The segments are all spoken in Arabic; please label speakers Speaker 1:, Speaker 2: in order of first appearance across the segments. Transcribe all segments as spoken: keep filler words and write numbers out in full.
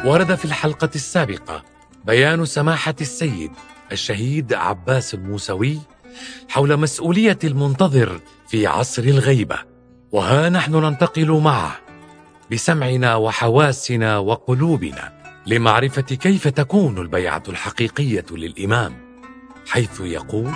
Speaker 1: ورد في الحلقة السابقة بيان سماحة السيد الشهيد عباس الموسوي حول مسؤولية المنتظر في عصر الغيبة، وها نحن ننتقل معه بسمعنا وحواسنا وقلوبنا لمعرفة كيف تكون البيعة الحقيقية للإمام، حيث يقول: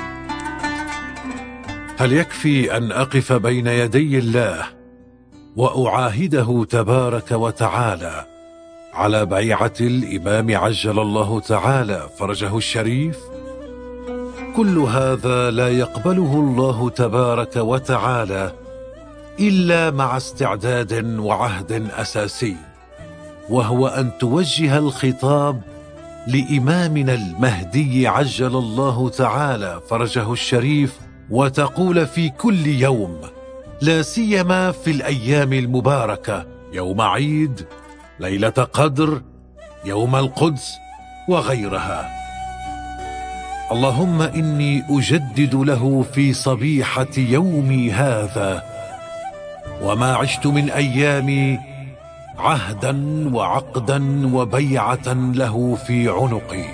Speaker 2: هل يكفي أن أقف بين يدي الله وأعاهده تبارك وتعالى على بيعة الإمام عجل الله تعالى فرجه الشريف؟ كل هذا لا يقبله الله تبارك وتعالى إلا مع استعداد وعهد أساسي، وهو أن توجه الخطاب لإمامنا المهدي عجل الله تعالى فرجه الشريف، وتقول في كل يوم، لا سيما في الأيام المباركة، يوم عيد، ليلة قدر، يوم القدس وغيرها: اللهم إني أجدد له في صبيحة يومي هذا وما عشت من أيامي عهدا وعقدا وبيعة له في عنقي.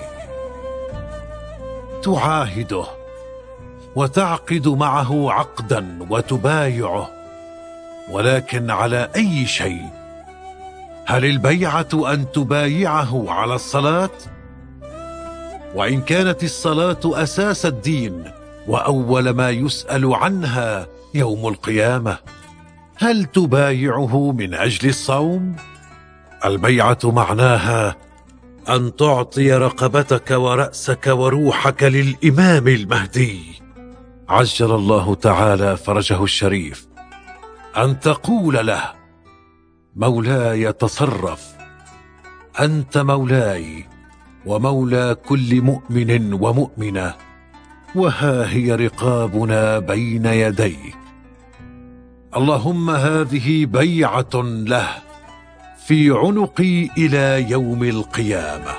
Speaker 2: تعاهده وتعقد معه عقدا وتبايعه، ولكن على أي شيء؟ هل البيعة أن تبايعه على الصلاة؟ وإن كانت الصلاة أساس الدين وأول ما يسأل عنها يوم القيامة، هل تبايعه من أجل الصوم؟ البيعة معناها أن تعطي رقبتك ورأسك وروحك للإمام المهدي عجل الله تعالى فرجه الشريف، أن تقول له: مولاي تصرف، أنت مولاي ومولى كل مؤمن ومؤمنة، وها هي رقابنا بين يديك. اللهم هذه بيعة له في عنقي إلى يوم القيامة.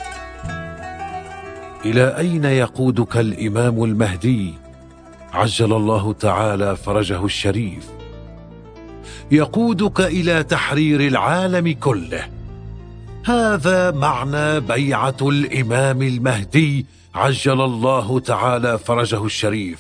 Speaker 2: إلى أين يقودك الإمام المهدي عجل الله تعالى فرجه الشريف؟ يقودك إلى تحرير العالم كله. هذا معنى بيعة الإمام المهدي عجل الله تعالى فرجه الشريف.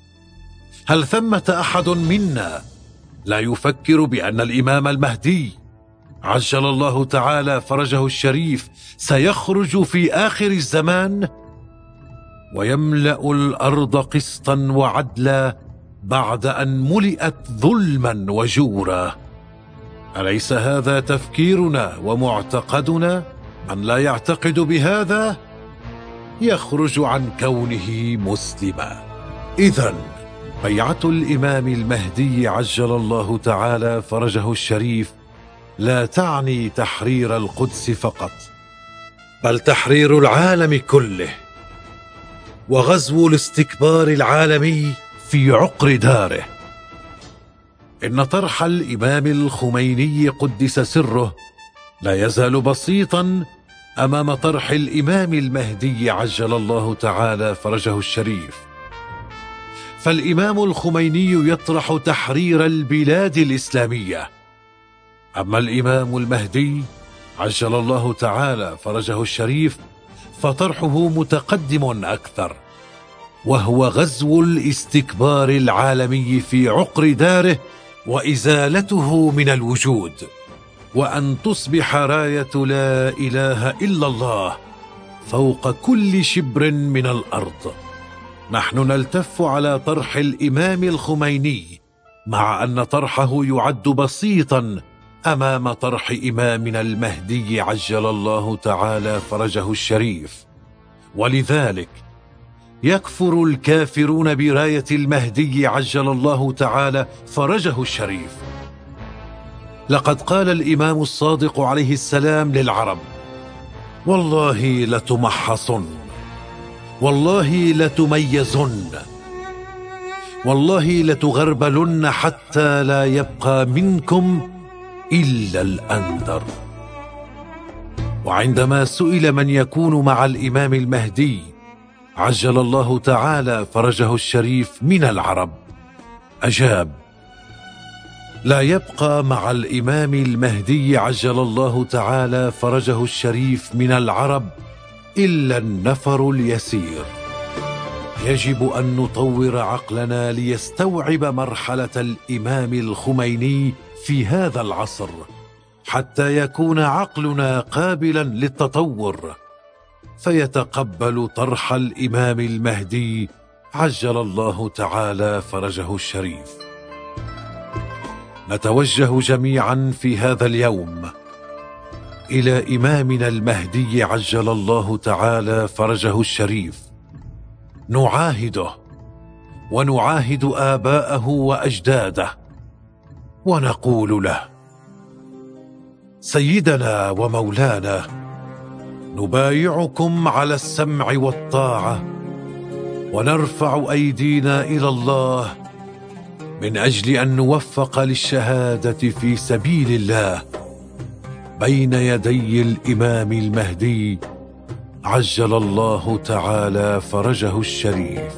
Speaker 2: هل ثمة أحد منا لا يفكر بأن الإمام المهدي عجل الله تعالى فرجه الشريف سيخرج في آخر الزمان ويملأ الأرض قسطا وعدلا بعد أن ملئت ظلما وجورا؟ أليس هذا تفكيرنا ومعتقدنا؟ من لا يعتقد بهذا يخرج عن كونه مسلما. إذن بيعة الإمام المهدي عجل الله تعالى فرجه الشريف لا تعني تحرير القدس فقط، بل تحرير العالم كله وغزو الاستكبار العالمي في عقر داره. إن طرح الإمام الخميني قدس سره لا يزال بسيطا أمام طرح الإمام المهدي عجل الله تعالى فرجه الشريف. فالإمام الخميني يطرح تحرير البلاد الإسلامية، أما الإمام المهدي عجل الله تعالى فرجه الشريف فطرحه متقدم أكثر، وهو غزو الاستكبار العالمي في عقر داره وإزالته من الوجود، وأن تصبح راية لا إله إلا الله فوق كل شبر من الأرض. نحن نلتف على طرح الإمام الخميني، مع أن طرحه يعد بسيطا أمام طرح إمامنا المهدي عجل الله تعالى فرجه الشريف. ولذلك يكفر الكافرون براية المهدي عجل الله تعالى فرجه الشريف. لقد قال الإمام الصادق عليه السلام للعرب: والله لتمحصن، والله لتميزن، والله لتغربلن حتى لا يبقى منكم إلا الأندر. وعندما سئل من يكون مع الإمام المهدي عجل الله تعالى فرجه الشريف من العرب، أجاب: لا يبقى مع الإمام المهدي عجل الله تعالى فرجه الشريف من العرب إلا النفر اليسير. يجب أن نطور عقلنا ليستوعب مرحلة الإمام الخميني في هذا العصر، حتى يكون عقلنا قابلا للتطور، فيتقبل طرح الإمام المهدي عجل الله تعالى فرجه الشريف. نتوجه جميعا في هذا اليوم إلى إمامنا المهدي عجل الله تعالى فرجه الشريف، نعاهده ونعاهد آباءه وأجداده، ونقول له: سيدنا ومولانا، نبايعكم على السمع والطاعة، ونرفع أيدينا إلى الله من أجل أن نوفق للشهادة في سبيل الله بين يدي الإمام المهدي عجل الله تعالى فرجه الشريف.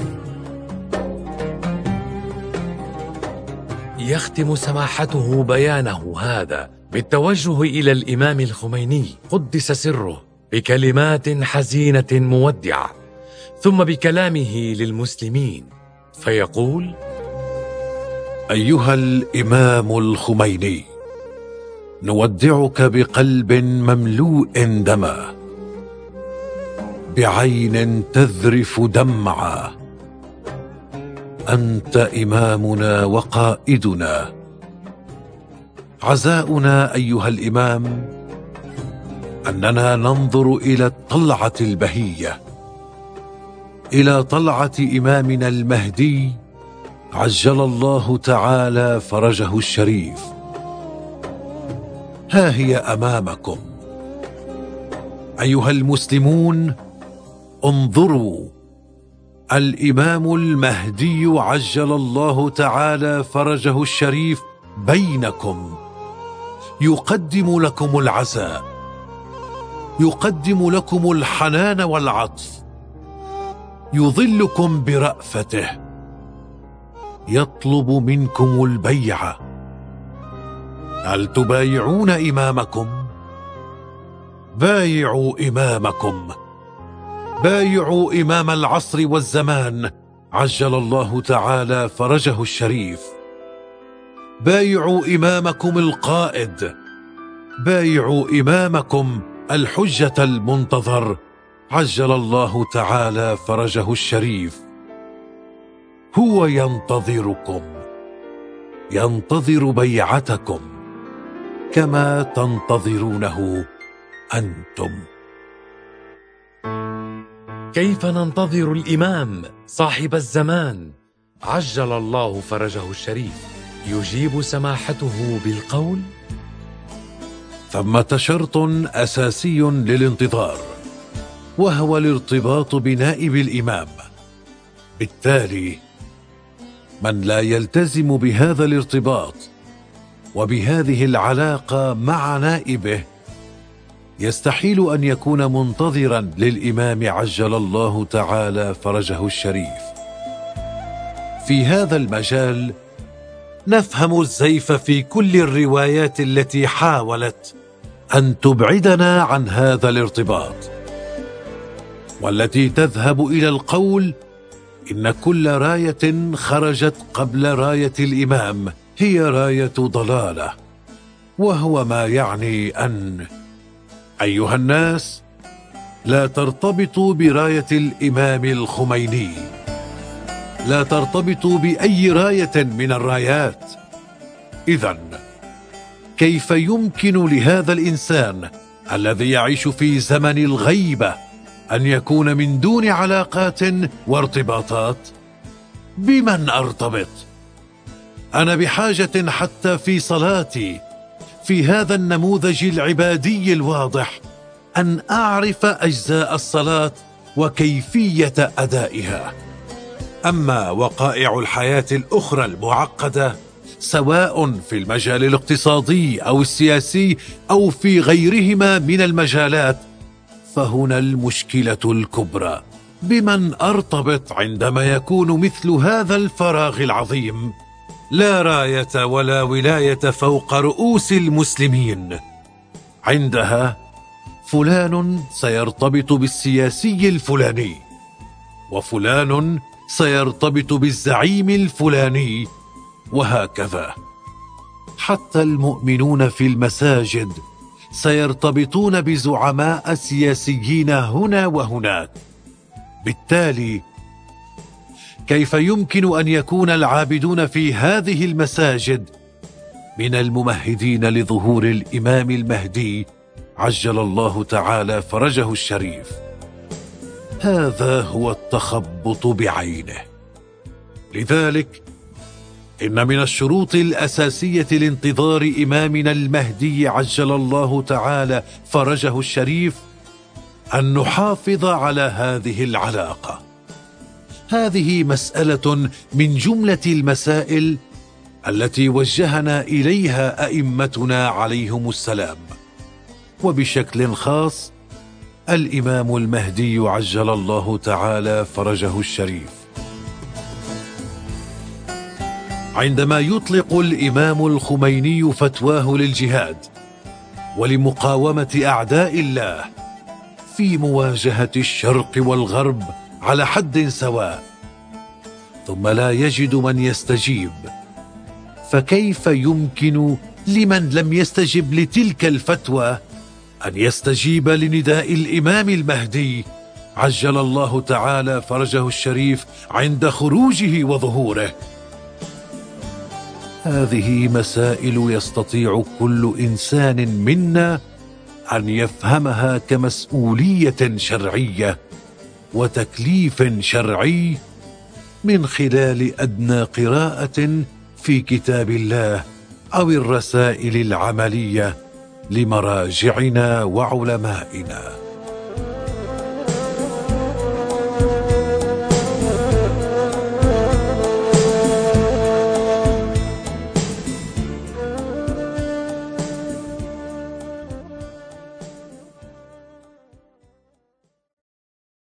Speaker 1: يختم سماحته بيانه هذا بالتوجه إلى الإمام الخميني قدس سره بكلمات حزينة مودعة، ثم بكلامه للمسلمين فيقول:
Speaker 2: أيها الإمام الخميني، نودعك بقلب مملوء دما، بعين تذرف دمعا. أنت إمامنا وقائدنا. عزاؤنا أيها الإمام أننا ننظر إلى الطلعة البهية، إلى طلعة إمامنا المهدي عجل الله تعالى فرجه الشريف. ها هي أمامكم. أيها المسلمون، انظروا، الإمام المهدي عجل الله تعالى فرجه الشريف بينكم، يقدم لكم العزاء، يقدم لكم الحنان والعطف، يظلكم برأفته، يطلب منكم البيعة. هل تبايعون إمامكم؟ بايعوا إمامكم، بايعوا إمام العصر والزمان عجل الله تعالى فرجه الشريف. بايعوا إمامكم القائد، بايعوا إمامكم الحجة المنتظر عجل الله تعالى فرجه الشريف. هو ينتظركم، ينتظر بيعتكم كما تنتظرونه أنتم.
Speaker 1: كيف ننتظر الإمام صاحب الزمان عجل الله فرجه الشريف؟ يجيب سماحته بالقول:
Speaker 2: ثمة شرط أساسي للانتظار، وهو الارتباط بنائب الإمام. بالتالي من لا يلتزم بهذا الارتباط وبهذه العلاقة مع نائبه يستحيل أن يكون منتظرا للإمام عجل الله تعالى فرجه الشريف. في هذا المجال نفهم الزيف في كل الروايات التي حاولت أن تبعدنا عن هذا الارتباط، والتي تذهب إلى القول إن كل راية خرجت قبل راية الإمام هي راية ضلالة، وهو ما يعني أن أيها الناس لا ترتبطوا براية الإمام الخميني، لا ترتبطوا بأي راية من الرايات. إذن كيف يمكن لهذا الإنسان الذي يعيش في زمن الغيبة أن يكون من دون علاقات وارتباطات؟ بمن أرتبط؟ أنا بحاجة حتى في صلاتي في هذا النموذج العبادي الواضح أن أعرف أجزاء الصلاة وكيفية أدائها. أما وقائع الحياة الأخرى المعقدة سواء في المجال الاقتصادي أو السياسي أو في غيرهما من المجالات فهنا المشكلة الكبرى. بمن أرتبط عندما يكون مثل هذا الفراغ العظيم لا راية ولا ولاية فوق رؤوس المسلمين. عندها فلان سيرتبط بالسياسي الفلاني، وفلان سيرتبط بالزعيم الفلاني، وهكذا. حتى المؤمنون في المساجد سيرتبطون بزعماء سياسيين هنا وهناك. بالتالي كيف يمكن أن يكون العابدون في هذه المساجد من الممهدين لظهور الإمام المهدي عجل الله تعالى فرجه الشريف؟ هذا هو التخبط بعينه. لذلك إن من الشروط الأساسية لانتظار إمامنا المهدي عجل الله تعالى فرجه الشريف أن نحافظ على هذه العلاقة. هذه مسألة من جملة المسائل التي وجهنا إليها أئمتنا عليهم السلام، وبشكل خاص الإمام المهدي عجل الله تعالى فرجه الشريف. عندما يطلق الإمام الخميني فتواه للجهاد ولمقاومة أعداء الله في مواجهة الشرق والغرب على حد سواء، ثم لا يجد من يستجيب، فكيف يمكن لمن لم يستجب لتلك الفتوى أن يستجيب لنداء الإمام المهدي عجل الله تعالى فرجه الشريف عند خروجه وظهوره؟ هذه مسائل يستطيع كل إنسان منا أن يفهمها كمسؤولية شرعية وتكليف شرعي من خلال أدنى قراءة في كتاب الله أو الرسائل العملية لمراجعنا وعلمائنا.